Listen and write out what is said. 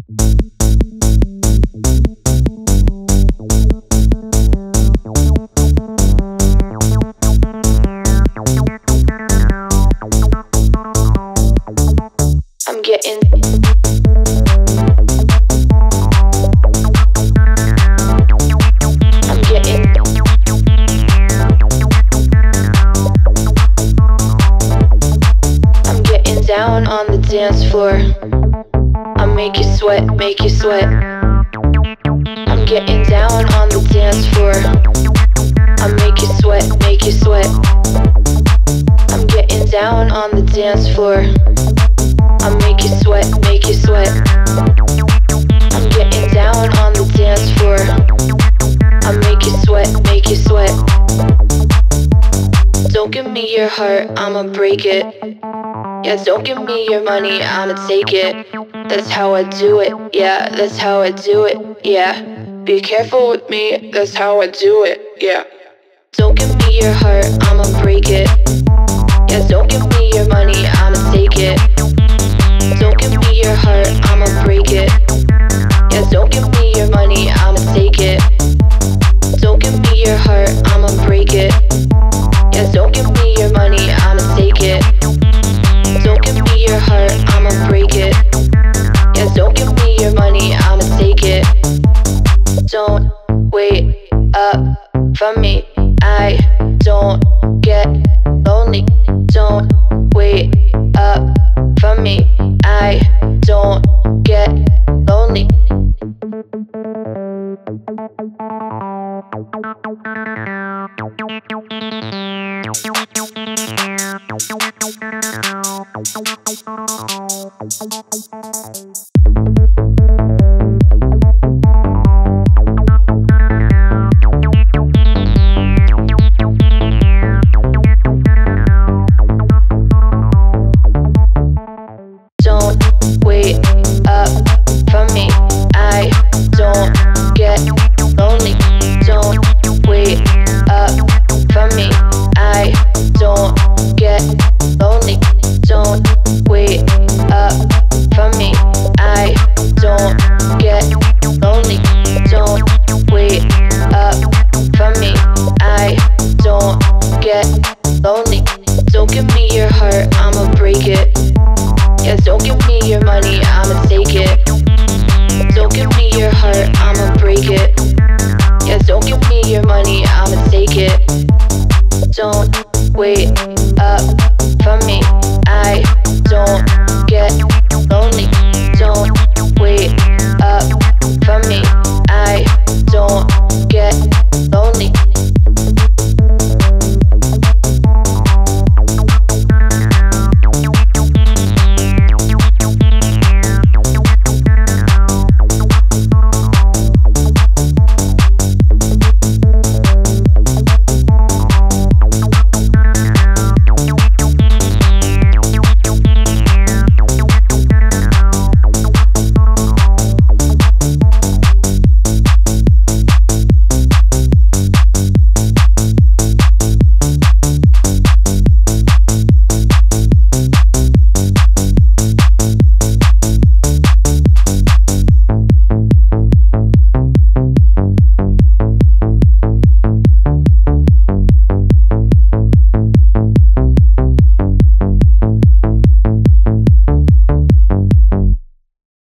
I'm getting down on the dance floor. I make you sweat, make you sweat. I'm getting down on the dance floor. I make you sweat, make you sweat. I'm getting down on the dance floor. I make you sweat, make you sweat. I'm getting down on the dance floor. I make you sweat, make you sweat. Don't give me your heart, I'ma break it. Yeah, don't give me your money, I'ma take it. That's how I do it, yeah, that's how I do it, yeah. Be careful with me, that's how I do it, yeah. Don't give me your heart, I'ma break it. Yeah, don't give me your money, I'ma take it. Don't give me your heart, I'ma break it. Yeah, don't give me your money, I'ma take it. Don't give me your heart, I'ma break it. Yeah, don't give me your money, I'ma take it. Don't give me your heart, I'ma break it. Yeah, don't give me your money, I'ma take it. Don't wait up for me, I don't get lonely. Don't wait up for me, I don't get lonely. Don't wait up for me, I don't get lonely. Don't wait up for me, I don't get lonely. Don't wait up for me, I don't get lonely. Don't wait up for me, I don't get lonely. Don't give me your heart, I'ma break it. Yeah, don't give me your money, I'ma take it. Don't give me your heart, I'ma break it. Yeah, don't give me your money, I'ma take it. Don't wait